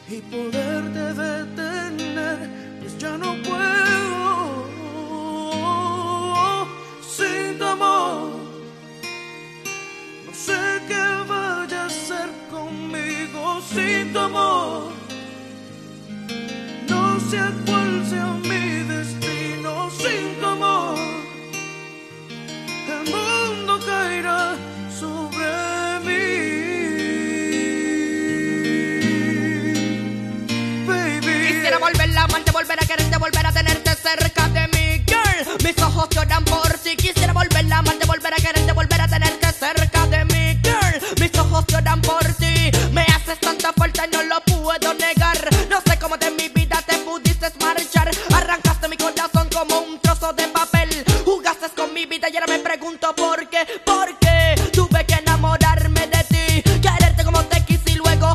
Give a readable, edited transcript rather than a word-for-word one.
y poderte detener, pues ya no puedo sin tu amor. No sé qué vaya a hacer conmigo sin tu amor. No sé cuál sea mi destino sin tu amor. El mundo caerá sobre mí. Quisiera volver a amarte, volver a quererte, volver a tenerte cerca de mí, girl. Mis ojos lloran por ti. Quisiera volver a amarte, volver a quererte, volver a tenerte cerca de mí, girl. Mis ojos lloran por